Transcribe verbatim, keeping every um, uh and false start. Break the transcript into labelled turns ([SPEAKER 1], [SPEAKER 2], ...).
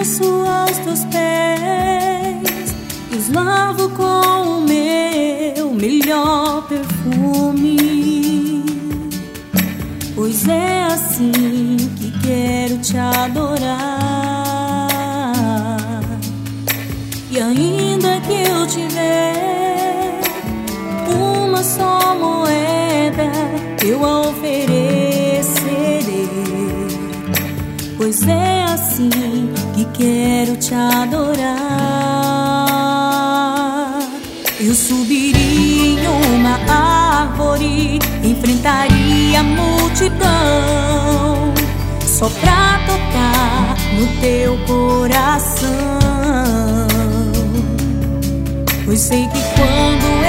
[SPEAKER 1] desço aos teus pés e os lavo com o meu melhor perfume, pois é assim que quero te adorar. E ainda que eu tiver uma só moeda, eu a oferecerei, pois é assim que quero te adorar. Eu subiria em uma árvore, enfrentaria a multidão, só pra tocar no teu coração, pois sei que quando